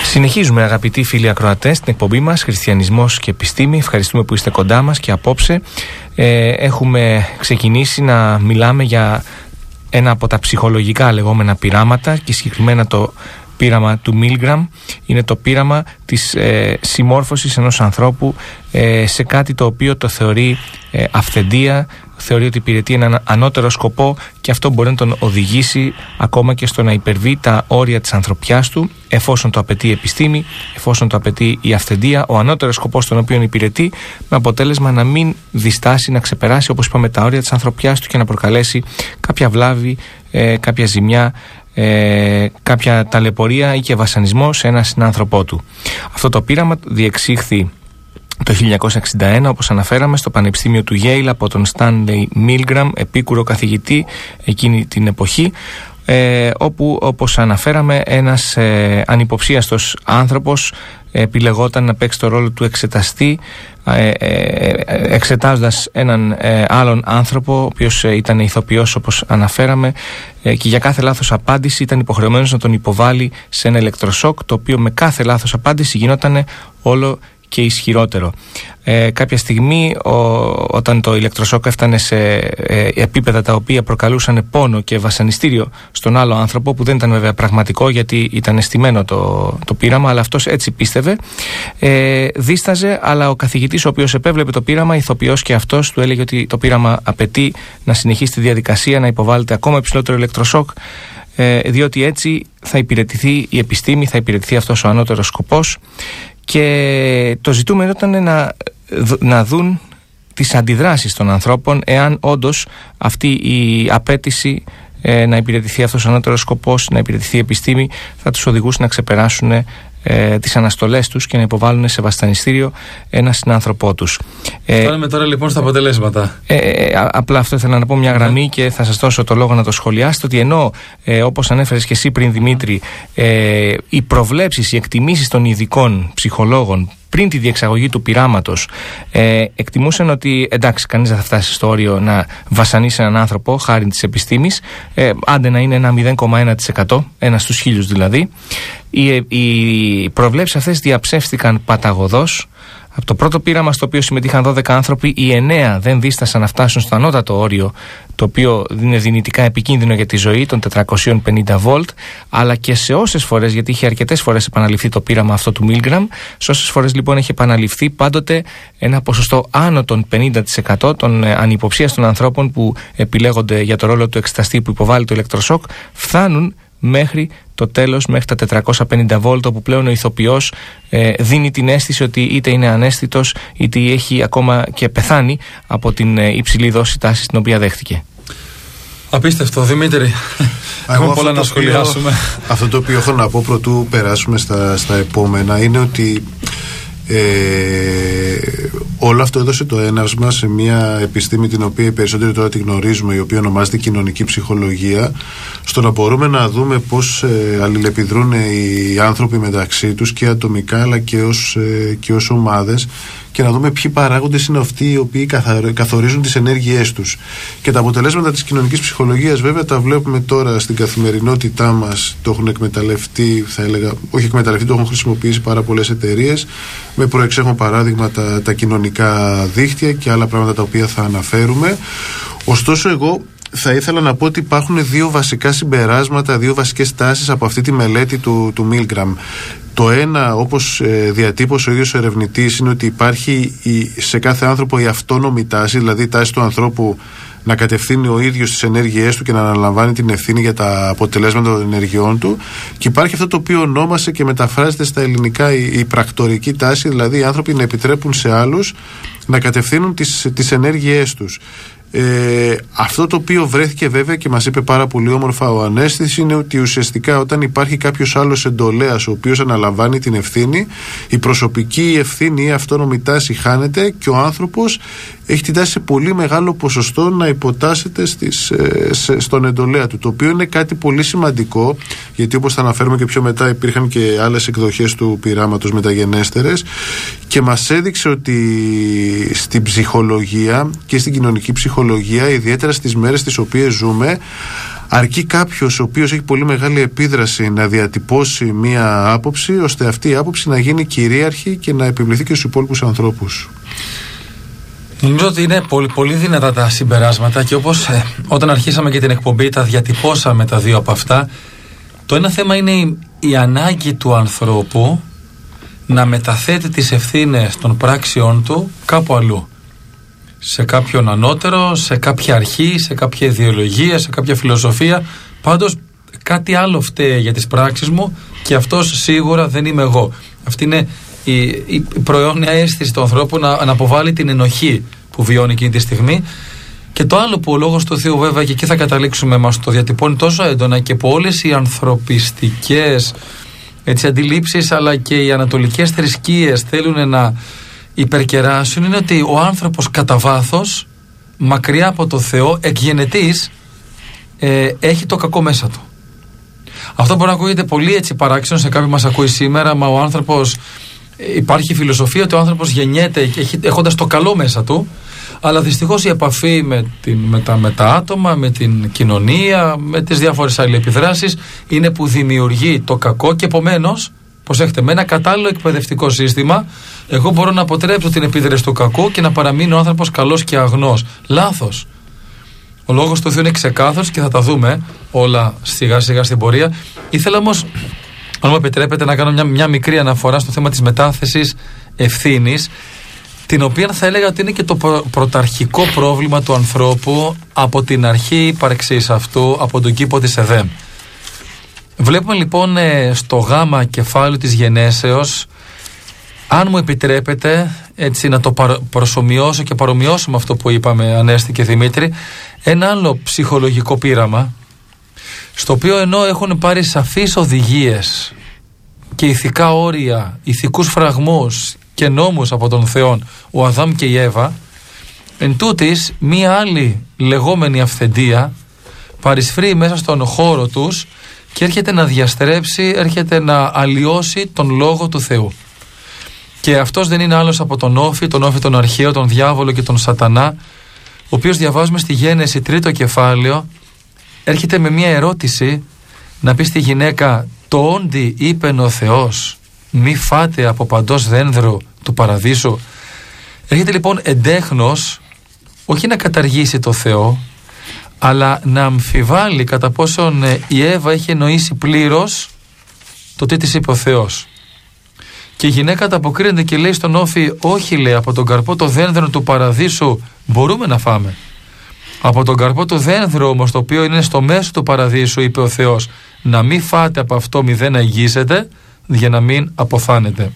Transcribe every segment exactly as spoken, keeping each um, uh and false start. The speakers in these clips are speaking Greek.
Συνεχίζουμε, αγαπητοί φίλοι ακροατές, την εκπομπή μας Χριστιανισμός και Επιστήμη. Ευχαριστούμε που είστε κοντά μας και απόψε ε, έχουμε ξεκινήσει να μιλάμε για ένα από τα ψυχολογικά λεγόμενα πειράματα και συγκεκριμένα το πείραμα του Milgram. Είναι το πείραμα της ε, συμμόρφωσης ενός ανθρώπου ε, σε κάτι το οποίο το θεωρεί ε, αυθεντία, θεωρεί ότι υπηρετεί έναν ανώτερο σκοπό και αυτό μπορεί να τον οδηγήσει ακόμα και στο να υπερβεί τα όρια της ανθρωπιάς του, εφόσον το απαιτεί η επιστήμη, εφόσον το απαιτεί η αυθεντία, ο ανώτερος σκοπός τον οποίο υπηρετεί, με αποτέλεσμα να μην διστάσει να ξεπεράσει, όπως είπαμε, τα όρια της ανθρωπιάς του και να προκαλέσει κάποια βλάβη, ε, κάποια ζημιά, Ε, κάποια ταλαιπωρία ή και βασανισμό σε έναν συνάνθρωπό του. Αυτό το πείραμα διεξήχθη το χίλια εννιακόσια εξήντα ένα, όπως αναφέραμε, στο Πανεπιστήμιο του Yale από τον Stanley Milgram, επίκουρο καθηγητή εκείνη την εποχή, ε, όπου, όπως αναφέραμε, ένας ε, ανυποψίαστος άνθρωπος επιλεγόταν να παίξει το ρόλο του εξεταστή, ε, ε, εξετάζοντας έναν ε, άλλον άνθρωπο, ο οποίος ε, ήταν ηθοποιός, όπως αναφέραμε, ε, και για κάθε λάθος απάντηση ήταν υποχρεωμένος να τον υποβάλει σε ένα ηλεκτροσόκ, το οποίο με κάθε λάθος απάντηση γινόταν όλο και ισχυρότερο. Ε, κάποια στιγμή ο, όταν το ηλεκτροσόκ έφτανε σε ε, επίπεδα τα οποία προκαλούσαν πόνο και βασανιστήριο στον άλλο άνθρωπο, που δεν ήταν βέβαια πραγματικό γιατί ήταν αισθημένο το, το πείραμα, αλλά αυτός έτσι πίστευε, ε, δίσταζε, αλλά ο καθηγητής ο οποίος επέβλεπε το πείραμα, ηθοποιός και αυτός, του έλεγε ότι το πείραμα απαιτεί να συνεχίσει τη διαδικασία, να υποβάλλεται ακόμα υψηλότερο ηλεκτροσόκ, ε, διότι έτσι θα υπηρετηθεί η επιστήμη, θα υπηρετηθεί αυτός ο ανώτερος σκοπός. Και το ζητούμενο ήταν να, να δουν τις αντιδράσεις των ανθρώπων, εάν όντως αυτή η απέτηση ε, να υπηρετηθεί αυτός ο ανώτερος σκοπός, να υπηρετηθεί η επιστήμη, θα τους οδηγούσε να ξεπεράσουν ε, τις αναστολές τους και να υποβάλουν σε βασανιστήριο ένα συνάνθρωπό τους. Φτάνουμε τώρα λοιπόν στα αποτελέσματα. Ε, ε, απλά αυτό ήθελα να πω μια γραμμή mm. και θα σας δώσω το λόγο να το σχολιάσετε, ότι ενώ ε, όπως ανέφερες και εσύ πριν, Δημήτρη, ε, οι προβλέψεις, οι εκτιμήσεις των ειδικών ψυχολόγων πριν τη διεξαγωγή του πειράματος ε, εκτιμούσαν ότι εντάξει, κανείς δεν θα φτάσει στο όριο να βασανίσει έναν άνθρωπο χάρη της επιστήμης, ε, άντε να είναι ένα μηδέν κόμμα ένα τοις εκατό, ένα στους χίλιους δηλαδή. Οι, οι προβλέψεις αυτές διαψεύστηκαν παταγωδώς. Από το πρώτο πείραμα, στο οποίο συμμετείχαν δώδεκα άνθρωποι, οι εννέα δεν δίστασαν να φτάσουν στο ανώτατο όριο, το οποίο είναι δυνητικά επικίνδυνο για τη ζωή, των τετρακόσια πενήντα βολτ, αλλά και σε όσες φορές, γιατί είχε αρκετές φορές επαναληφθεί το πείραμα αυτό του Milgram, σε όσες φορές λοιπόν έχει επαναληφθεί, πάντοτε ένα ποσοστό άνω των πενήντα τοις εκατό των ανυποψίαστων ανθρώπων που επιλέγονται για το ρόλο του εξεταστή που υποβάλλει το ηλεκτροσόκ φτάνουν μέχρι το τέλος, μέχρι τα τετρακόσια πενήντα βολτ, όπου πλέον ο ηθοποιός ε, δίνει την αίσθηση ότι είτε είναι αναίσθητος είτε έχει ακόμα και πεθάνει από την ε, υψηλή δόση τάσης την οποία δέχτηκε. Απίστευτο, Δημήτρη. Έχουμε πολλά να σχολιάσουμε. Αυτό το οποίο έχω να πω πρωτού περάσουμε στα, στα επόμενα είναι ότι Ε, όλο αυτό έδωσε το έναυσμα σε μια επιστήμη την οποία οι περισσότεροι τώρα τη γνωρίζουμε, η οποία ονομάζεται κοινωνική ψυχολογία, στο να μπορούμε να δούμε πώς ε, αλληλεπιδρούν οι άνθρωποι μεταξύ τους και ατομικά αλλά και ως, ε, και ως ομάδες, και να δούμε ποιοι παράγοντες είναι αυτοί οι οποίοι καθορίζουν τις ενέργειές τους. Και τα αποτελέσματα της κοινωνικής ψυχολογίας βέβαια τα βλέπουμε τώρα στην καθημερινότητά μας. Το έχουν εκμεταλλευτεί, θα έλεγα, όχι εκμεταλλευτεί, το έχουν χρησιμοποιήσει πάρα πολλές εταιρείες. Με προεξέχον παράδειγμα τα, τα κοινωνικά δίκτυα και άλλα πράγματα τα οποία θα αναφέρουμε. Ωστόσο, εγώ θα ήθελα να πω ότι υπάρχουν δύο βασικά συμπεράσματα, δύο βασικές τάσεις από αυτή τη μελέτη του, του Milgram. Το ένα, όπως ε, διατύπωσε ο ίδιος ο ερευνητής, είναι ότι υπάρχει η, σε κάθε άνθρωπο η αυτόνομη τάση, δηλαδή η τάση του ανθρώπου να κατευθύνει ο ίδιος τις ενέργειές του και να αναλαμβάνει την ευθύνη για τα αποτελέσματα των ενεργειών του. Και υπάρχει αυτό το οποίο ονόμασε και μεταφράζεται στα ελληνικά η, η πρακτορική τάση, δηλαδή οι άνθρωποι να επιτρέπουν σε άλλους να κατευθύνουν τις, τις ενέργειές τους. Ε, αυτό το οποίο βρέθηκε βέβαια και μας είπε πάρα πολύ όμορφα ο Ανέστης είναι ότι ουσιαστικά όταν υπάρχει κάποιος άλλος εντολέας ο οποίος αναλαμβάνει την ευθύνη, η προσωπική ευθύνη ή η αυτόνομη τάση χάνεται και ο άνθρωπος έχει την τάση σε πολύ μεγάλο ποσοστό να υποτάσσεται στις, σε, στον εντολέα του, το οποίο είναι κάτι πολύ σημαντικό, γιατί όπως θα αναφέρουμε και πιο μετά υπήρχαν και άλλες εκδοχές του πειράματος μεταγενέστερες, και μας έδειξε ότι στην ψυχολογία και στην κοινωνική ψυχολογία, ιδιαίτερα στις μέρες τις οποίες ζούμε, Αρκεί κάποιος ο οποίος έχει πολύ μεγάλη επίδραση να διατυπώσει μία άποψη, ώστε αυτή η άποψη να γίνει κυρίαρχη και να επιβληθεί και στους υπόλοιπους ανθρώπους. Νομίζω ότι είναι πολύ, πολύ δυνατά τα συμπεράσματα και όπως ε, όταν αρχίσαμε και την εκπομπή τα διατυπώσαμε τα δύο από αυτά. Το ένα θέμα είναι η, η ανάγκη του ανθρώπου να μεταθέτει τις ευθύνες των πράξεών του κάπου αλλού. Σε κάποιον ανώτερο, σε κάποια αρχή, σε κάποια ιδεολογία, σε κάποια φιλοσοφία. Πάντως κάτι άλλο φταίει για τις πράξεις μου και αυτός σίγουρα δεν είμαι εγώ. Αυτή είναι η, η προαιώνια αίσθηση του ανθρώπου να, να αποβάλει την ενοχή που βιώνει εκείνη τη στιγμή. Και το άλλο που ο Λόγος του Θεού, βέβαια, και εκεί θα καταλήξουμε, μας το διατυπώνει τόσο έντονα και που όλες οι ανθρωπιστικές έτσι, αντιλήψεις αλλά και οι ανατολικές θρησκείες θέλουν να υπερκεράσουν, είναι ότι ο άνθρωπος κατά βάθος, μακριά από το Θεό, εκ γενετής, ε, έχει το κακό μέσα του. Αυτό μπορεί να ακούγεται πολύ έτσι παράξενο σε κάποιον μας ακούει σήμερα, μα ο άνθρωπος, υπάρχει φιλοσοφία ότι ο άνθρωπος γεννιέται και έχει, έχοντας το καλό μέσα του, αλλά δυστυχώς η επαφή με, την, με, τα, με τα άτομα, με την κοινωνία, με τις διάφορες αλληλεπιδράσεις είναι που δημιουργεί το κακό και επομένως, προσέχετε, με ένα κατάλληλο εκπαιδευτικό σύστημα εγώ μπορώ να αποτρέψω την επίδραση του κακού και να παραμείνει ο άνθρωπος καλός και αγνός. Λάθος. Ο Λόγος του Θεού είναι ξεκάθαρος και θα τα δούμε όλα σιγά σιγά στην πορεία. Ήθελα όμως, αν μου επιτρέπετε, να κάνω μια, μια μικρή αναφορά στο θέμα της μετάθεσης ευθύνης, την οποία θα έλεγα ότι είναι και το προ, πρωταρχικό πρόβλημα του ανθρώπου από την αρχή ύπαρξης αυτού, από τον κήπο της Εδέμ. Βλέπουμε λοιπόν στο γάμα κεφάλαιο της γενέσεως, αν μου επιτρέπετε έτσι να το προσομοιώσω και παρομοιώσω με αυτό που είπαμε, Ανέστη και Δημήτρη, ένα άλλο ψυχολογικό πείραμα, στο οποίο ενώ έχουν πάρει σαφείς οδηγίες και ηθικά όρια, ηθικούς φραγμούς και νόμους από τον Θεό ο Αδάμ και η Εύα, εν τούτης μία άλλη λεγόμενη αυθεντία παρισφρεί μέσα στον χώρο τους και έρχεται να διαστρέψει, έρχεται να αλλοιώσει τον Λόγο του Θεού. Και αυτός δεν είναι άλλος από τον Όφη, τον Όφη τον αρχαίο, τον διάβολο και τον Σατανά, ο οποίος διαβάζουμε στη Γένεση τρίτο κεφάλαιο, έρχεται με μια ερώτηση να πει στη γυναίκα: το όντι είπεν ο Θεός, μη φάτε από παντός δένδρου του παραδείσου. Έρχεται λοιπόν εντέχνος όχι να καταργήσει το Θεό, αλλά να αμφιβάλλει κατά πόσον η Εύα έχει εννοήσει πλήρως το τι της είπε ο Θεός. Και η γυναίκα ανταποκρίνεται και λέει στον Όφη: όχι, λέει, από τον καρπό το δένδρο του παραδείσου μπορούμε να φάμε. Από τον καρπό του δένδρου όμως, το οποίο είναι στο μέσο του παραδείσου, είπε ο Θεός, να μην φάτε από αυτό μη δεν αγγίσετε, για να μην αποθάνετε.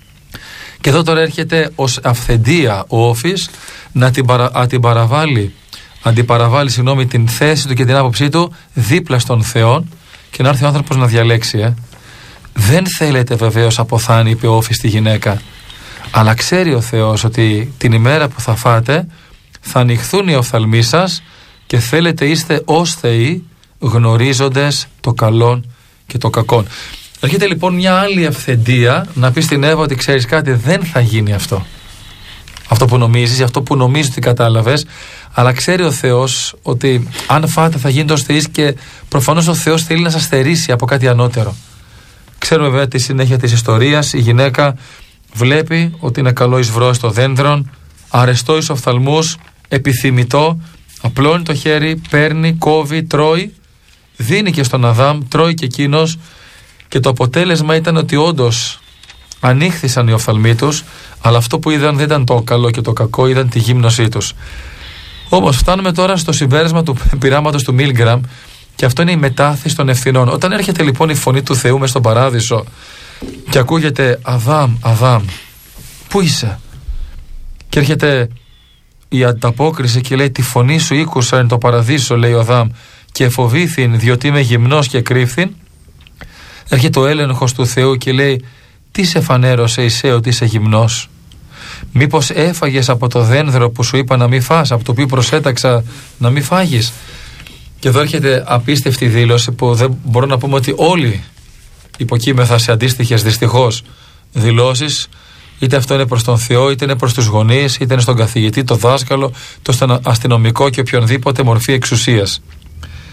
Και εδώ τώρα έρχεται ως αυθεντία ο Όφης να την, παρα, α, την παραβάλει, αντιπαραβάλει συγγνώμη, την θέση του και την άποψή του δίπλα στον Θεό και να έρθει ο άνθρωπος να διαλέξει. Ε. Δεν θέλετε βεβαίως αποθάνει, είπε ο Όφης στη γυναίκα, αλλά ξέρει ο Θεός ότι την ημέρα που θα φάτε θα ανοιχθούν οι οφθαλμοί σας και θέλετε είστε ως θεοί, γνωρίζοντες το καλό και το κακό. Έρχεται λοιπόν μια άλλη αυθεντία να πει στην Εύα ότι ξέρεις κάτι, δεν θα γίνει αυτό. Αυτό που νομίζεις, αυτό που νομίζεις ότι κατάλαβες, αλλά ξέρει ο Θεός ότι αν φάτε θα γίνετε ως θεείς και προφανώς ο Θεός θέλει να σας στερήσει από κάτι ανώτερο. Ξέρουμε βέβαια τη συνέχεια της ιστορίας, η γυναίκα βλέπει ότι είναι καλό εις βρός το δένδρον, αρεστό εις οφθαλμούς, επιθυμητό, απλώνει το χέρι, παίρνει, κόβει, τρώει, δίνει και στον Αδάμ, τρώει και εκείνος, και το αποτέλεσμα ήταν ότι όντως ανοίχθησαν οι οφθαλμοί τους, αλλά αυτό που είδαν δεν ήταν το καλό και το κακό, είδαν τη γύμνωσή τους. Όμως φτάνουμε τώρα στο συμπέρασμα του πειράματος του Μίλγκραμ, και αυτό είναι η μετάθεση των ευθυνών. Όταν έρχεται λοιπόν η φωνή του Θεού μες στον παράδεισο και ακούγεται Αδάμ, Αδάμ, πού είσαι? Και έρχεται η ανταπόκριση και λέει: τη φωνή σου ήκουσα εν το παραδείσο, λέει ο Αδάμ, και φοβήθην διότι είμαι γυμνός και κρύφθην. Έρχεται ο έλεγχος του Θεού και λέει: τι σε φανέρωσε Ισέ ότι είσαι γυμνός? Μήπως έφαγες από το δένδρο που σου είπα να μην φας, από το οποίο προσέταξα να μην φάγεις? Και εδώ έρχεται απίστευτη δήλωση που δεν μπορώ να πούμε ότι όλοι υποκείμεθα σε αντίστοιχες δυστυχώς δηλώσεις, είτε αυτό είναι προς τον Θεό, είτε είναι προς τους γονείς, είτε είναι στον καθηγητή, το δάσκαλο, το αστυνομικό και οποιονδήποτε μορφή εξουσίας.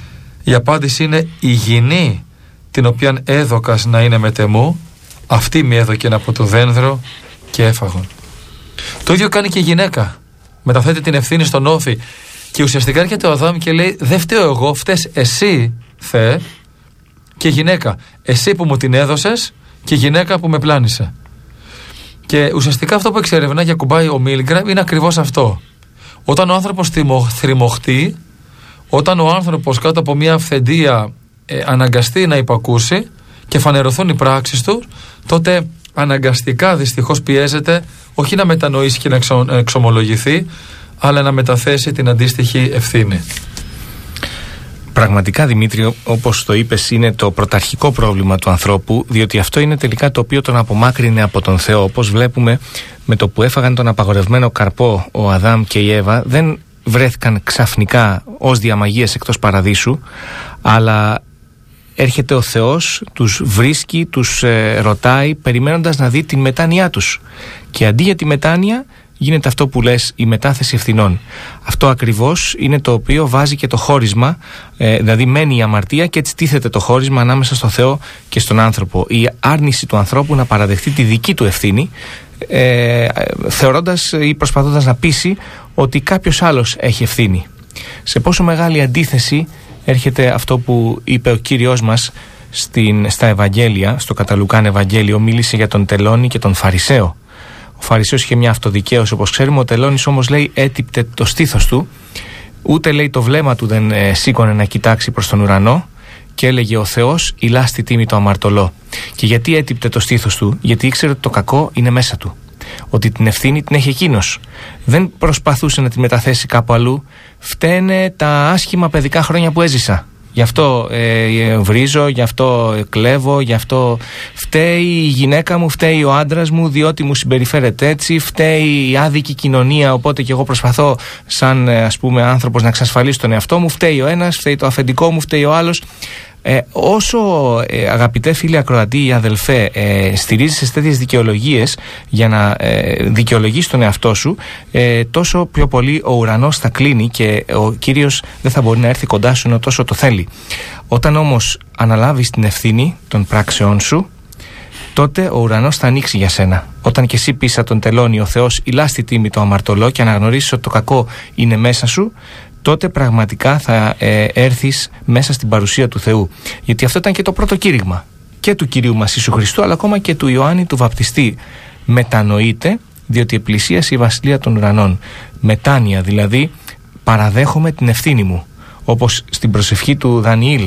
Η απάντηση είναι: η γυνή την οποία έδωκας να είναι μετεμού, αυτή μη έδωκεν από το δένδρο και έφαγον. Το ίδιο κάνει και η γυναίκα. Μεταθέτει την ευθύνη στον όφη. Και ουσιαστικά έρχεται ο Αδάμ και λέει: δεν φταίω εγώ, φταίς εσύ, Θεέ, και γυναίκα. Εσύ που μου την έδωσες και γυναίκα που με πλάνησε. Και ουσιαστικά αυτό που εξερευνά και ακουμπάει ο Μίλγκραμ είναι ακριβώς αυτό. Όταν ο άνθρωπος θριμωχτεί, όταν ο άνθρωπος κάτω από μια αυθεντία ε, αναγκαστεί να υπακούσει και φανερωθούν οι πράξεις του, τότε αναγκαστικά δυστυχώς πιέζεται όχι να μετανοήσει και να εξο, εξομολογηθεί, αλλά να μεταθέσει την αντίστοιχη ευθύνη. Πραγματικά, Δημήτρη, όπως το είπες, είναι το πρωταρχικό πρόβλημα του ανθρώπου, διότι αυτό είναι τελικά το οποίο τον απομάκρυνε από τον Θεό. Όπως βλέπουμε, με το που έφαγαν τον απαγορευμένο καρπό ο Αδάμ και η Εύα, δεν βρέθηκαν ξαφνικά ως διαμαγείες εκτός παραδείσου, αλλά έρχεται ο Θεός, τους βρίσκει, τους ε, ρωτάει, περιμένοντας να δει την μετάνοιά τους. Και αντί για τη μετάνοια, γίνεται αυτό που λες, η μετάθεση ευθυνών. Αυτό ακριβώς είναι το οποίο βάζει και το χώρισμα, ε, δηλαδή μένει η αμαρτία και έτσι τίθεται το χώρισμα ανάμεσα στο Θεό και στον άνθρωπο. Η άρνηση του ανθρώπου να παραδεχτεί τη δική του ευθύνη, ε, θεωρώντας ή προσπαθώντας να πείσει ότι κάποιος άλλος έχει ευθύνη. Σε πόσο μεγάλη αντίθεση έρχεται αυτό που είπε ο Κύριος μας στην, στα Ευαγγέλια, στο κατά Λουκάν Ευαγγέλιο, μίλησε για τον τελώνη και τον Φαρισαίο. Ο Φαρισαίος είχε μια αυτοδικαίωση, όπως ξέρουμε. Ο τελώνης όμως, λέει, έτυπτε το στήθος του, ούτε, λέει, το βλέμμα του δεν ε, σήκωνε να κοιτάξει προς τον ουρανό, και έλεγε: ο Θεός ηλά στη τίμη το αμαρτωλό. Και γιατί έτυπτε το στήθος του? Γιατί ήξερε ότι το κακό είναι μέσα του, ότι την ευθύνη την έχει εκείνος. Δεν προσπαθούσε να τη μεταθέσει κάπου αλλού. Φταίνε τα άσχημα παιδικά χρόνια που έζησα. Γι' αυτό ε, βρίζω, γι' αυτό κλέβω, γι' αυτό φταίει η γυναίκα μου, φταίει ο άντρας μου, διότι μου συμπεριφέρεται έτσι, φταίει η άδικη κοινωνία, οπότε και εγώ προσπαθώ σαν, ας πούμε, άνθρωπος να εξασφαλίσω τον εαυτό μου, φταίει ο ένας, φταίει το αφεντικό μου, φταίει ο άλλος. Ε, όσο ε, αγαπητέ φίλοι ακροατοί ή αδελφέ, ε, στηρίζεσαι σε τέτοιες δικαιολογίες για να ε, δικαιολογείς τον εαυτό σου, ε, τόσο πιο πολύ ο ουρανός θα κλείνει και ο Κύριος δεν θα μπορεί να έρθει κοντά σου ενώ τόσο το θέλει. Όταν όμως αναλάβεις την ευθύνη των πράξεών σου, τότε ο ουρανός θα ανοίξει για σένα. Όταν και εσύ πεις τον τελώνει ο Θεός ηλά στη τίμη το αμαρτωλό και αναγνωρίσεις ότι το κακό είναι μέσα σου, τότε πραγματικά θα ε, έρθεις μέσα στην παρουσία του Θεού. Γιατί αυτό ήταν και το πρώτο κήρυγμα και του Κυρίου μας Ιησού Χριστού, αλλά ακόμα και του Ιωάννη του Βαπτιστή. Μετανοείτε, διότι επλησίασε η βασιλεία των ουρανών. Μετάνοια, δηλαδή παραδέχομαι την ευθύνη μου. Όπως στην προσευχή του Δανιήλ.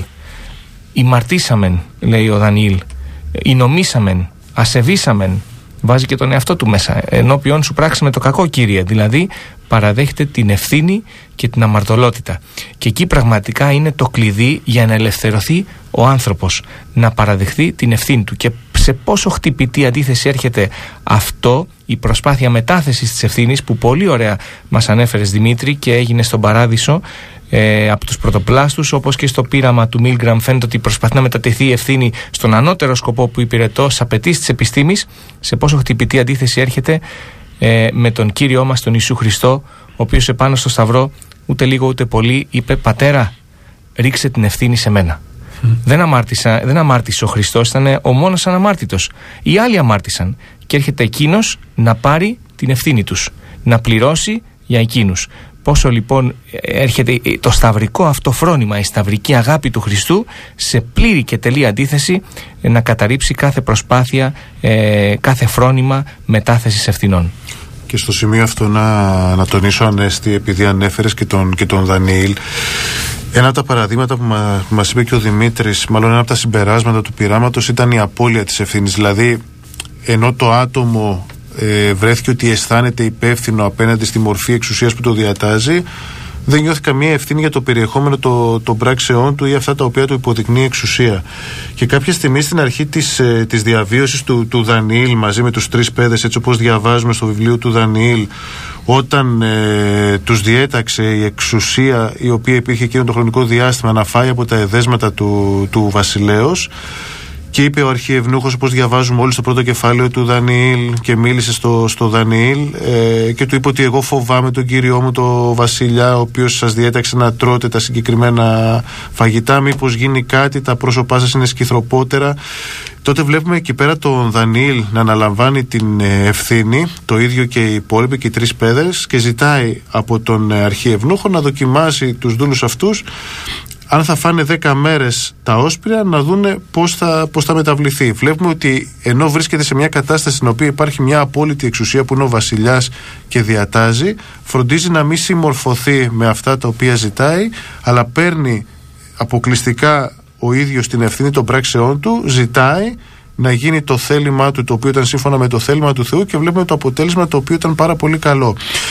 Ημαρτήσαμεν, λέει ο Δανιήλ. Ηνομήσαμεν, ασεβήσαμεν. Βάζει και τον εαυτό του μέσα. Ενώπιον σου πράξαμε το κακό, Κύριε. Δηλαδή παραδέχεται την ευθύνη και την αμαρτωλότητα. Και εκεί πραγματικά είναι το κλειδί για να ελευθερωθεί ο άνθρωπος, να παραδεχθεί την ευθύνη του. Και σε πόσο χτυπητή αντίθεση έρχεται αυτό, η προσπάθεια μετάθεσης της ευθύνης, που πολύ ωραία μας ανέφερες, Δημήτρη, και έγινε στον Παράδεισο ε, από τους πρωτοπλάστους, όπως και στο πείραμα του Μίλγκραμ φαίνεται ότι προσπαθεί να μετατεθεί η ευθύνη στον ανώτερο σκοπό που υπηρετώ, στις απαιτήσεις της επιστήμης. Σε πόσο χτυπητή αντίθεση έρχεται ε, με τον Κύριό μας τον Ιησού Χριστό, ο οποίος επάνω στο Σταυρό ούτε λίγο ούτε πολύ είπε: Πατέρα, ρίξε την ευθύνη σε μένα. Mm. Δεν, αμάρτησα, δεν αμάρτησε ο Χριστός, ήταν ο μόνος αναμάρτητος. Οι άλλοι αμάρτησαν και έρχεται εκείνος να πάρει την ευθύνη τους, να πληρώσει για εκείνους. Πόσο λοιπόν έρχεται το σταυρικό αυτό φρόνημα, η σταυρική αγάπη του Χριστού, σε πλήρη και τελή αντίθεση να καταρρύψει κάθε προσπάθεια, ε, κάθε φρόνημα μετάθεσης ευθυνών. Και στο σημείο αυτό να, να τονίσω, Ανέστη, επειδή ανέφερες και τον, και τον Δανιήλ, ένα από τα παραδείγματα που μα, μας είπε και ο Δημήτρης, μάλλον ένα από τα συμπεράσματα του πειράματος, ήταν η απώλεια της ευθύνης. Δηλαδή, ενώ το άτομο ε, βρέθηκε ότι αισθάνεται υπεύθυνο απέναντι στη μορφή εξουσίας που το διατάζει, δεν νιώθει καμία ευθύνη για το περιεχόμενο των το πράξεών του ή αυτά τα οποία του υποδεικνύει εξουσία. Και κάποια στιγμή στην αρχή της, ε, της διαβίωσης του, του Δανιήλ μαζί με τους τρεις παιδες, έτσι όπως διαβάζουμε στο βιβλίο του Δανιήλ, όταν ε, τους διέταξε η εξουσία η οποία υπήρχε εκείνο το χρονικό διάστημα να φάει από τα εδέσματα του, του βασιλέως, Και είπε ο αρχιευνούχος, όπως διαβάζουμε όλοι στο πρώτο κεφάλαιο του Δανιήλ, και μίλησε στο, στο Δανιήλ ε, και του είπε ότι εγώ φοβάμαι τον Κύριό μου το βασιλιά, ο οποίος σας διέταξε να τρώτε τα συγκεκριμένα φαγητά, μήπως γίνει κάτι, τα πρόσωπά σας είναι σκυθροπότερα. Τότε βλέπουμε εκεί πέρα τον Δανιήλ να αναλαμβάνει την ευθύνη, το ίδιο και οι υπόλοιποι και οι τρεις παιδες, και ζητάει από τον αρχιευνούχο να δοκιμάσει τους δούλους αυτούς αν θα φάνε δέκα μέρες τα όσπρια, να δούνε πώς θα, πώς θα μεταβληθεί. Βλέπουμε ότι ενώ βρίσκεται σε μια κατάσταση στην οποία υπάρχει μια απόλυτη εξουσία που είναι ο βασιλιάς και διατάζει, φροντίζει να μην συμμορφωθεί με αυτά τα οποία ζητάει, αλλά παίρνει αποκλειστικά ο ίδιος την ευθύνη των πράξεών του, ζητάει να γίνει το θέλημά του, το οποίο ήταν σύμφωνα με το θέλημα του Θεού, και βλέπουμε το αποτέλεσμα, το οποίο ήταν πάρα πολύ καλό.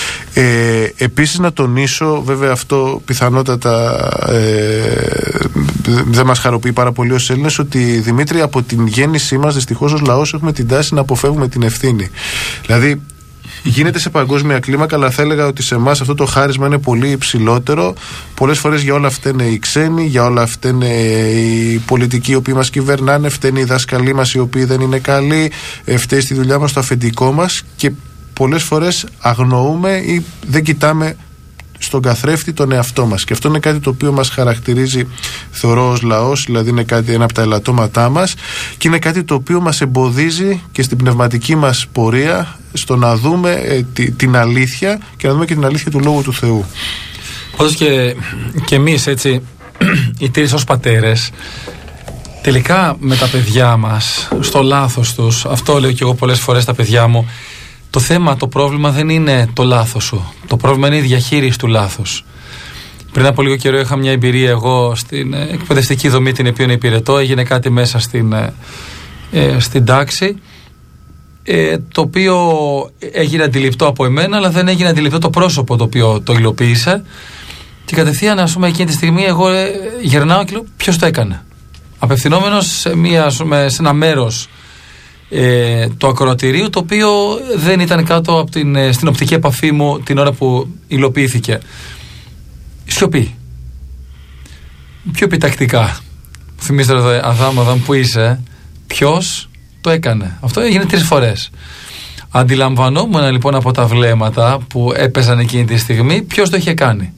Ε, επίσης να τονίσω, βέβαια αυτό πιθανότατα ε, δεν μας χαροποιεί πάρα πολύ ως Έλληνες, ότι, Δημήτρη, από την γέννησή μας δυστυχώς ως λαός έχουμε την τάση να αποφεύγουμε την ευθύνη. Δηλαδή γίνεται σε παγκόσμια κλίμακα, αλλά θα έλεγα ότι σε εμάς αυτό το χάρισμα είναι πολύ υψηλότερο. Πολλές φορές για όλα αυτά είναι οι ξένοι, για όλα αυτά είναι οι πολιτικοί οι οποίοι μας κυβερνάνε, φταίνουν οι δάσκαλοι μας οι οποίοι δεν είναι καλοί, φταίει στη δουλειά μας το αφεντικό μας, και πολλές φορές αγνοούμε ή δεν κοιτάμε στον καθρέφτη τον εαυτό μας. Και αυτό είναι κάτι το οποίο μας χαρακτηρίζει, θεωρώ, ως λαός, δηλαδή είναι κάτι, ένα από τα ελαττώματά μας, και είναι κάτι το οποίο μας εμποδίζει και στην πνευματική μας πορεία στο να δούμε ε, τη, την αλήθεια, και να δούμε και την αλήθεια του Λόγου του Θεού. Όπως και, και εμείς, έτσι, οι τρεις ως πατέρες, τελικά με τα παιδιά μας, στο λάθος τους, αυτό λέω και εγώ πολλές φορές στα παιδιά μου, το θέμα, το πρόβλημα δεν είναι το λάθος σου. Το πρόβλημα είναι η διαχείριση του λάθους. Πριν από λίγο καιρό είχα μια εμπειρία εγώ στην εκπαιδευτική δομή την οποία υπηρετώ. Έγινε κάτι μέσα στην, ε, στην τάξη, ε, το οποίο έγινε αντιληπτό από εμένα, αλλά δεν έγινε αντιληπτό το πρόσωπο το οποίο το υλοποίησε. Και κατευθείαν, ας πούμε, εκείνη τη στιγμή εγώ ε, γερνάω και λέω ποιος το έκανε. Απευθυνόμενος σε, μια, σε ένα μέρος Ε, το ακροατηρίου, το οποίο δεν ήταν κάτω από την, ε, στην οπτική επαφή μου την ώρα που υλοποιήθηκε. Σιωπή. Πιο επιτακτικά. Θυμίστε εδώ, Αδάμ, Αδάμ, που είσαι, ποιος το έκανε. Αυτό έγινε τρεις φορές. Αντιλαμβανόμουν λοιπόν από τα βλέμματα που έπαιζαν εκείνη τη στιγμή ποιος το είχε κάνει.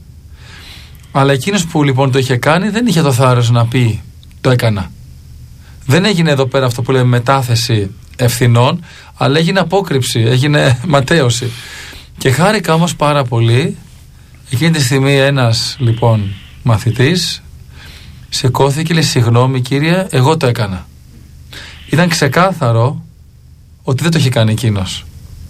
Αλλά εκείνος που λοιπόν το είχε κάνει δεν είχε το θάρρος να πει το έκανα. Δεν έγινε εδώ πέρα αυτό που λέμε μετάθεση ευθυνών, αλλά έγινε απόκρυψη, έγινε ματέωση. Και χάρηκα όμως πάρα πολύ. Εκείνη τη στιγμή ένας λοιπόν μαθητής σηκώθηκε και λέει συγγνώμη κύριε, εγώ το έκανα. Ήταν ξεκάθαρο ότι δεν το είχε κάνει εκείνος.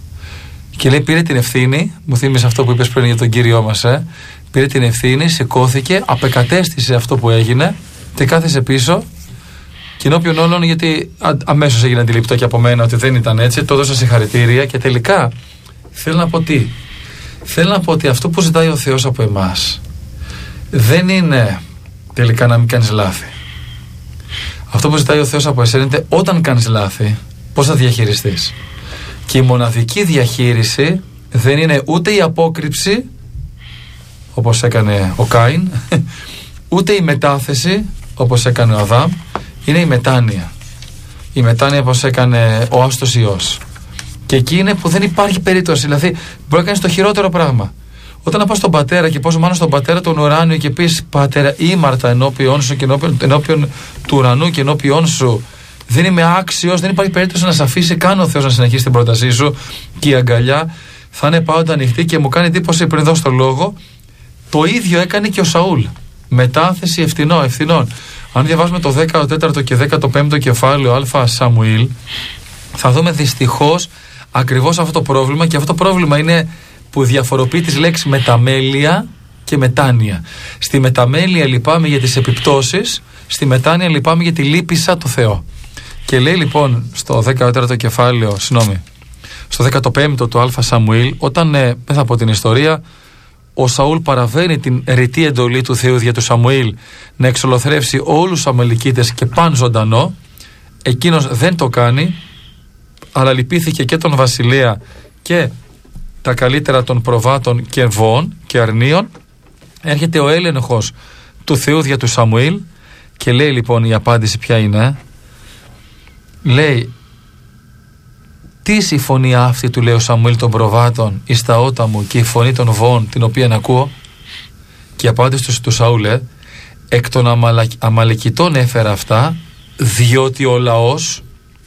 Και λέει πήρε την ευθύνη, μου θύμισε αυτό που είπες πριν για τον Κύριό μας, ε, πήρε την ευθύνη, σηκώθηκε, απεκατέστησε αυτό που έγινε και κάθεσε πίσω. Και ενώπιον όλων, γιατί αμέσως έγινε αντιληπτό και από μένα ότι δεν ήταν έτσι, το έδωσα συγχαρητήρια. Και τελικά θέλω να πω τι. Θέλω να πω ότι αυτό που ζητάει ο Θεός από εμάς δεν είναι τελικά να μην κάνεις λάθη. Αυτό που ζητάει ο Θεός από εσένα είναι όταν κάνεις λάθη πώς θα διαχειριστείς. Και η μοναδική διαχείριση δεν είναι ούτε η απόκρυψη, όπως έκανε ο Κάιν, ούτε η μετάθεση, όπως έκανε ο Αδάμ. Είναι η μετάνοια. Η μετάνοια, όπως έκανε ο Άστος Υιός. Και εκεί είναι που δεν υπάρχει περίπτωση. Δηλαδή, μπορεί να κάνεις το χειρότερο πράγμα. Όταν να πας στον πατέρα και πόσο μάλλον στον πατέρα τον ουράνιο και πεις πατέρα, ήμαρτα ενώπιον σου και ενώπιον, ενώπιον του ουρανού και ενώπιον σου, δεν είμαι άξιος, δεν υπάρχει περίπτωση να σε αφήσει καν ο Θεός να συνεχίσει την πρότασή σου, και η αγκαλιά θα είναι πάντα ανοιχτή. Και μου κάνει εντύπωση πριν δώσω το λόγο, το ίδιο έκανε και ο Σαούλ. Μετάθεση ευθυνών. ευθυνών. Αν διαβάσουμε το δέκατο τέταρτο και δέκατο πέμπτο κεφάλαιο Α Σαμουήλ, θα δούμε δυστυχώς ακριβώς αυτό το πρόβλημα, και αυτό το πρόβλημα είναι που διαφοροποιεί τις λέξεις μεταμέλεια και μετάνοια. Στη μεταμέλεια λυπάμαι για τις επιπτώσεις, στη μετάνοια λυπάμαι γιατί λύπησα το Θεό. Και λέει λοιπόν στο δέκατο τέταρτο κεφάλαιο, συγγνώμη, στο δέκατο πέμπτο του Α Σαμουήλ, όταν, ε, δεν θα πω την ιστορία, ο Σαούλ παραβαίνει την ρητή εντολή του Θεού για του Σαμουήλ να εξολοθρεύσει όλους τους Αμαλικίτες και παν ζωντανό, εκείνος δεν το κάνει, αλλά λυπήθηκε και τον βασιλέα και τα καλύτερα των προβάτων και βόων και αρνίων. Έρχεται ο έλεγχος του Θεού για του Σαμουήλ και λέει λοιπόν η απάντηση ποια είναι. λέει, τι η φωνή αυτή, του λέει ο Σαμουήλ των προβάτων, εις τα ότα μου, και η φωνή των βοών την οποία ακούω? Και η απάντηση του Σαούλ, ε, εκ των αμαλα, Αμαλεκιτών έφερα αυτά, διότι ο λαός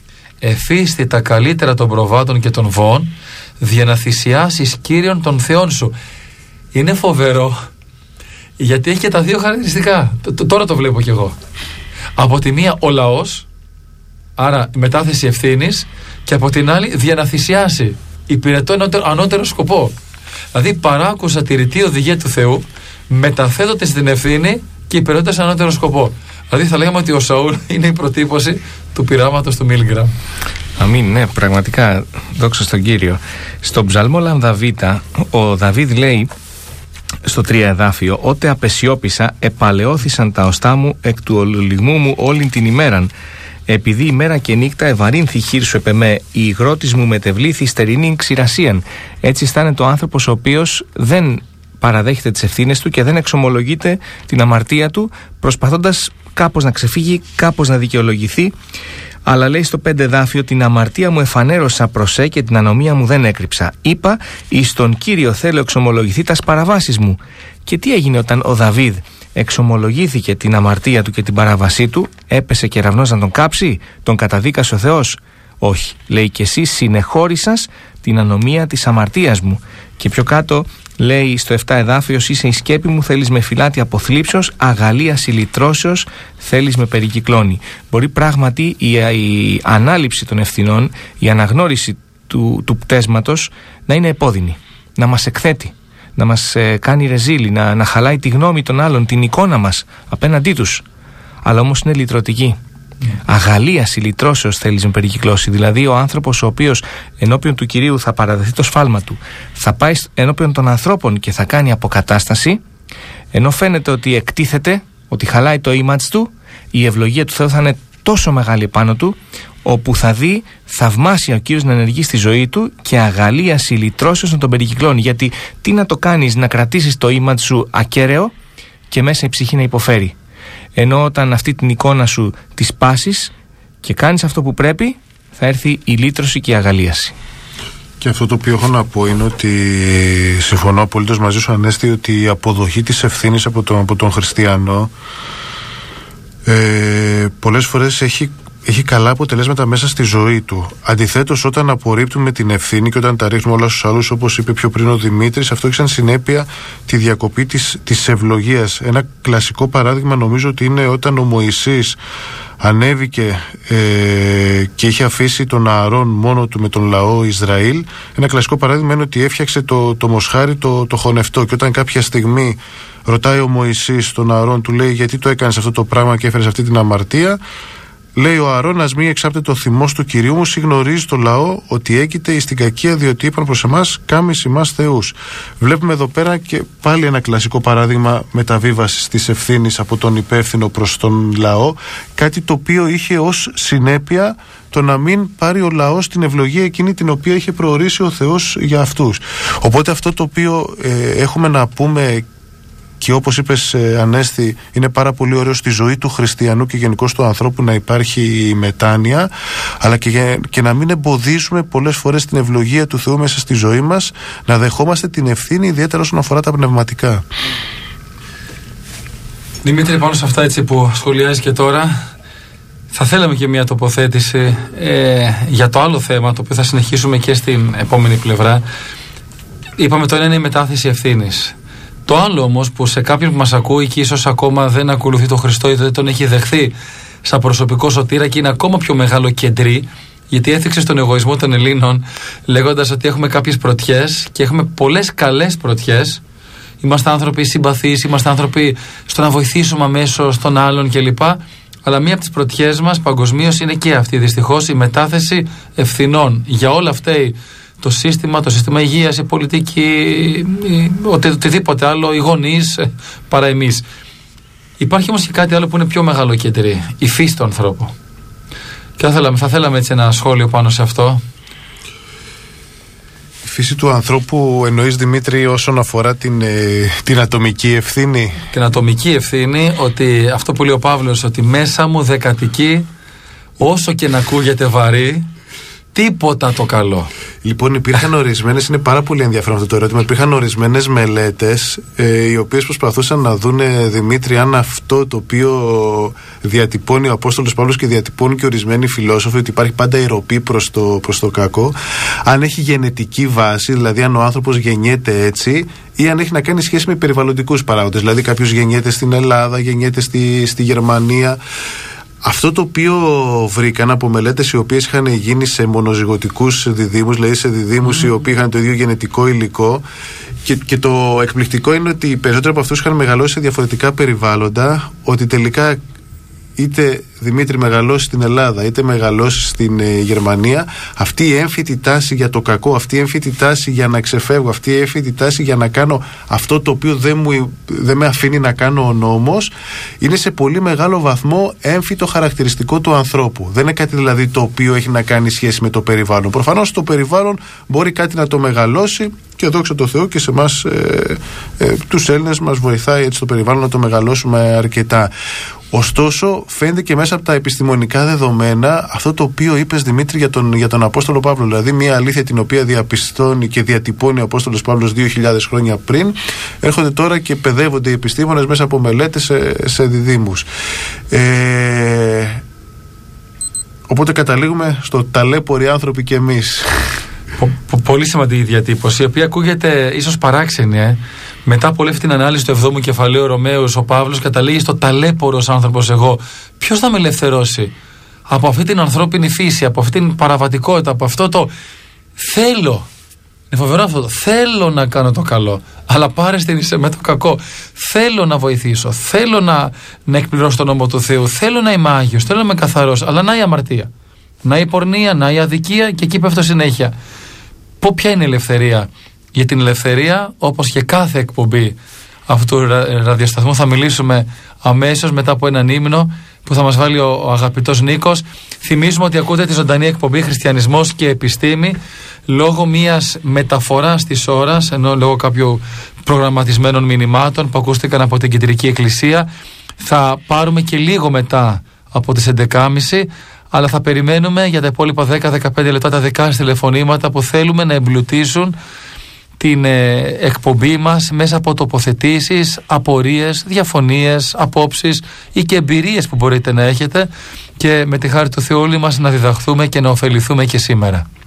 εφίστη τα καλύτερα των προβάτων και των βοών, για να θυσιάσεις Κύριον των Θεών σου. Είναι φοβερό, γιατί έχει και τα δύο χαρακτηριστικά. Τώρα το βλέπω κι εγώ. Από τη μία ο λαός, άρα μετάθεση ευθύνης, και από την άλλη για να θυσιάσει, υπηρετώ ανώτερο, ανώτερο σκοπό. Δηλαδή παράκουσα τη ρητή οδηγία του Θεού, μεταθέτονται στην ευθύνη και υπηρετώ σε ανώτερο σκοπό. Δηλαδή θα λέγαμε ότι ο Σαούλ είναι η προτύπωση του πειράματος του Μίλγκραμ. Αμήν, ναι, πραγματικά, δόξα στον Κύριο. Στον ψαλμό Λάμδα Β, ο Δαβίδ λέει στο τρία εδάφιο, «Ότε απεσιώπησα, επαλαιώθησαν τα οστά μου εκ του ολιγμού μου όλην την ημέραν. Επειδή ημέρα και νύχτα ευαρύνθη χείρ σου επεμέ, η υγρότης μου μετεβλήθη στερηνή ξηρασίαν». Έτσι αισθάνεται ο άνθρωπος ο οποίος δεν παραδέχεται τις ευθύνες του και δεν εξομολογείται την αμαρτία του, προσπαθώντας κάπως να ξεφύγει, κάπως να δικαιολογηθεί. Αλλά λέει στο πέντε εδάφιο, «Την αμαρτία μου εφανέρωσα προσέ και την ανομία μου δεν έκρυψα. Είπα, εις τον Κύριο θέλω εξομολογηθεί τας παραβάσεις μου». Και τι έγινε όταν ο Δαβίδ εξομολογήθηκε την αμαρτία του και την παράβασή του? Έπεσε κεραυνός να τον κάψει? Τον καταδίκασε ο Θεός? Όχι. Λέει, «Και εσύ συνεχώρησας την ανομία της αμαρτίας μου». Και πιο κάτω λέει στο επτά εδάφιο, «Είσαι η σκέπη μου, θέλεις με φυλάτη αποθλίψεως, αγαλία συλλητρώσεως, θέλεις με περικυκλώνει». Μπορεί πράγματι η, η ανάληψη των ευθυνών, η αναγνώριση του, του πτέσματος να είναι επώδυνη, να μας εκθέτει, να μας ε, κάνει ρεζίλι, να, να χαλάει τη γνώμη των άλλων, την εικόνα μας απέναντί τους. Αλλά όμως είναι λυτρωτική. Mm. Αγαλία συλλητρώσεως θέλεις με περικυκλώσει. Δηλαδή ο άνθρωπος ο οποίος ενώπιον του Κυρίου θα παραδεχθεί το σφάλμα του, θα πάει ενώπιον των ανθρώπων και θα κάνει αποκατάσταση, ενώ φαίνεται ότι εκτίθεται, ότι χαλάει το image του, η ευλογία του Θεού θα είναι τόσο μεγάλη επάνω του, όπου θα δει θαυμάσια ο Κύριος να ενεργεί στη ζωή του και αγαλία συλλητρώσεως να τον περικυκλώνει. Γιατί τι να το κάνεις, να κρατήσεις το image σου ακέραιο και μέσα η ψυχή να υποφέρει? Ενώ όταν αυτή την εικόνα σου τη σπάσεις και κάνεις αυτό που πρέπει, θα έρθει η λύτρωση και η αγαλίαση. Και αυτό το οποίο έχω να πω είναι ότι συμφωνώ απολύτως μαζί σου, Ανέστη, ότι η αποδοχή της ευθύνης από τον, από τον χριστιανό ε, πολλές φορές έχει έχει καλά αποτελέσματα μέσα στη ζωή του. Αντιθέτως, όταν απορρίπτουμε την ευθύνη και όταν τα ρίχνουμε όλα στους άλλους, όπως είπε πιο πριν ο Δημήτρης, αυτό έχει σαν συνέπεια τη διακοπή της, της ευλογίας. Ένα κλασικό παράδειγμα νομίζω ότι είναι όταν ο Μωυσής ανέβηκε ε, και είχε αφήσει τον Ααρών μόνο του με τον λαό Ισραήλ. Ένα κλασικό παράδειγμα είναι ότι έφτιαξε το, το μοσχάρι το, το χωνευτό, και όταν κάποια στιγμή ρωτάει ο Μωυσής τον Ααρών, του λέει, γιατί το έκανες αυτό το πράγμα και έφερες αυτή την αμαρτία? Λέει ο Ααρών, ας μη εξάπτεται ο θυμός του Κυρίου μου, συγνωρίζει το λαό ότι έγκυται εις την κακία, διότι είπαν προς εμάς, κάμεις ημάς θεούς. Βλέπουμε εδώ πέρα και πάλι ένα κλασικό παράδειγμα μεταβίβασης της ευθύνης από τον υπεύθυνο προς τον λαό, κάτι το οποίο είχε ως συνέπεια το να μην πάρει ο λαός την ευλογία εκείνη την οποία είχε προορίσει ο Θεός για αυτούς. Οπότε αυτό το οποίο ε, έχουμε να πούμε, και όπως είπες, Ανέστη, είναι πάρα πολύ ωραίο στη ζωή του χριστιανού και γενικώς του ανθρώπου να υπάρχει η μετάνοια, αλλά και, και να μην εμποδίζουμε πολλές φορές την ευλογία του Θεού μέσα στη ζωή μας, να δεχόμαστε την ευθύνη, ιδιαίτερα όσον αφορά τα πνευματικά. Δημήτρη, πάνω σε αυτά έτσι που σχολιάζει και τώρα, θα θέλαμε και μια τοποθέτηση ε, για το άλλο θέμα, το οποίο θα συνεχίσουμε και στην επόμενη πλευρά. Είπαμε το ένα είναι η μετάθεση ευθύνης. Το άλλο όμως, που σε κάποιον που μας ακούει και ίσως ακόμα δεν ακολουθεί τον Χριστό ή δεν τον έχει δεχθεί σαν προσωπικό σωτήρα και είναι ακόμα πιο μεγάλο κεντρί, γιατί έθιξε στον εγωισμό των Ελλήνων λέγοντας ότι έχουμε κάποιες πρωτιές και έχουμε πολλές καλές πρωτιές. Είμαστε άνθρωποι συμπαθείς, είμαστε άνθρωποι στο να βοηθήσουμε αμέσως τον άλλον κλπ. Αλλά μία από τις πρωτιές μας παγκοσμίως είναι και αυτή, δυστυχώς, η μετάθεση ευθυνών. Για όλα αυτά το σύστημα, το σύστημα υγείας, η πολιτική, η, οτι, οτιδήποτε άλλο, οι γονείς, παρά εμείς. Υπάρχει όμως και κάτι άλλο που είναι πιο μεγάλο κεντρί, η φύση του ανθρώπου. Και θα θέλαμε, θα θέλαμε έτσι ένα σχόλιο πάνω σε αυτό. Η φύση του ανθρώπου εννοείς, Δημήτρη, όσον αφορά την, την ατομική ευθύνη? Την ατομική ευθύνη, ότι αυτό που λέει ο Παύλος, ότι μέσα μου δεκατοικεί όσο και να ακούγεται βαρύ, τίποτα το καλό. Λοιπόν, υπήρχαν ορισμένες, είναι πάρα πολύ ενδιαφέρον αυτό το ερώτημα. Υπήρχαν ορισμένες μελέτες ε, οι οποίες προσπαθούσαν να δούνε, Δημήτρη, αν αυτό το οποίο διατυπώνει ο Απόστολος Παύλος και διατυπώνει και ορισμένοι φιλόσοφοι, ότι υπάρχει πάντα η ροπή προς το, προς το κακό, αν έχει γενετική βάση, δηλαδή αν ο άνθρωπος γεννιέται έτσι, ή αν έχει να κάνει σχέση με περιβαλλοντικούς παράγοντες. Δηλαδή, κάποιος γεννιέται στην Ελλάδα, γεννιέται στη, στη Γερμανία. Αυτό το οποίο βρήκαν από μελέτες οι οποίες είχαν γίνει σε μονοζυγωτικούς διδύμους, δηλαδή σε διδύμους mm. οι οποίοι είχαν το ίδιο γενετικό υλικό, και, και το εκπληκτικό είναι ότι οι περισσότεροι από αυτούς είχαν μεγαλώσει σε διαφορετικά περιβάλλοντα, ότι τελικά είτε, Δημήτρη, μεγαλώσει στην Ελλάδα είτε μεγαλώσει στην ε, Γερμανία, αυτή η έμφυτη τάση για το κακό, αυτή η έμφυτη τάση για να ξεφεύγω, αυτή η έμφυτη τάση για να κάνω αυτό το οποίο δεν, μου, δεν με αφήνει να κάνω ο νόμος, είναι σε πολύ μεγάλο βαθμό έμφυτο χαρακτηριστικό του ανθρώπου. Δεν είναι κάτι δηλαδή το οποίο έχει να κάνει σχέση με το περιβάλλον. Προφανώς το περιβάλλον μπορεί κάτι να το μεγαλώσει, και δόξα τω Θεώ και σε εμάς ε, ε, τους Έλληνες μας βοηθάει έτσι το περιβάλλον να το μεγαλώσουμε αρκετά. Ωστόσο, φαίνεται και μέσα από τα επιστημονικά δεδομένα αυτό το οποίο είπες, Δημήτρη, για τον, για τον Απόστολο Παύλο. Δηλαδή, μια αλήθεια την οποία διαπιστώνει και διατυπώνει ο Απόστολος Παύλος δύο χιλιάδες χρόνια πριν, έρχονται τώρα και παιδεύονται οι επιστήμονες μέσα από μελέτες σε, σε διδύμους. Ε, οπότε καταλήγουμε στο ταλέποροι άνθρωποι κι εμείς. Πολύ σημαντική διατύπωση, η οποία ακούγεται ίσως παράξενη, ε. Μετά από όλη αυτή την ανάλυση του εβδόμου κεφαλαίου Ρωμαίους, ο Παύλος καταλήγει στο ταλέπορος άνθρωπος εγώ. Ποιος θα με ελευθερώσει από αυτή την ανθρώπινη φύση, από αυτή την παραβατικότητα, από αυτό το θέλω? Είναι φοβερό αυτό το θέλω να κάνω το καλό, αλλά πάρε στην είσαι με το κακό. Θέλω να βοηθήσω, θέλω να, να εκπληρώσω τον νόμο του Θεού, θέλω να είμαι άγιος, θέλω να είμαι καθαρός, αλλά να η αμαρτία, να η πορνεία, να η αδικία, και εκεί πέφτω συνέχεια. Πω ποια είναι η ελευθερία? Για την ελευθερία, όπως και κάθε εκπομπή αυτού του ραδιοσταθμού, θα μιλήσουμε αμέσως μετά από έναν ύμνο που θα μας βάλει ο, ο αγαπητός Νίκος. Θυμίζουμε ότι ακούτε τη ζωντανή εκπομπή Χριστιανισμός και Επιστήμη, λόγω μιας μεταφοράς της ώρας, ενώ λόγω κάποιου προγραμματισμένων μηνυμάτων που ακούστηκαν από την Κεντρική Εκκλησία, θα πάρουμε και λίγο μετά από τις έντεκα και μισή, αλλά θα περιμένουμε για τα υπόλοιπα δέκα με δεκαπέντε λεπτά τα δεκάριες τηλεφωνήματα που θέλουμε να εμπλουτίσουν την ε, εκπομπή μας μέσα από τοποθετήσεις, απορίες, διαφωνίες, απόψεις ή και εμπειρίες που μπορείτε να έχετε, και με τη χάρη του Θεού όλοι μας να διδαχθούμε και να ωφεληθούμε και σήμερα.